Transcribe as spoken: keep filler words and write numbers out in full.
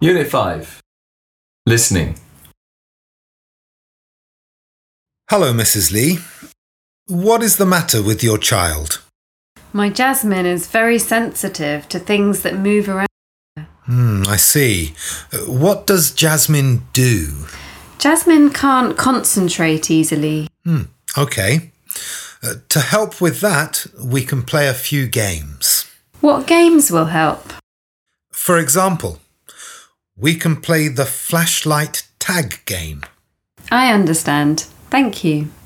Unit five. Listening. Hello, Missus Lee. What is the matter with your child? My Jasmine is very sensitive to things that move around. Hmm, I see. Uh, What does Jasmine do? Jasmine can't concentrate easily. Hmm, okay. Uh, to help with that, we can play a few games. What games will help? For example, we can play the flashlight tag game. I understand. Thank you.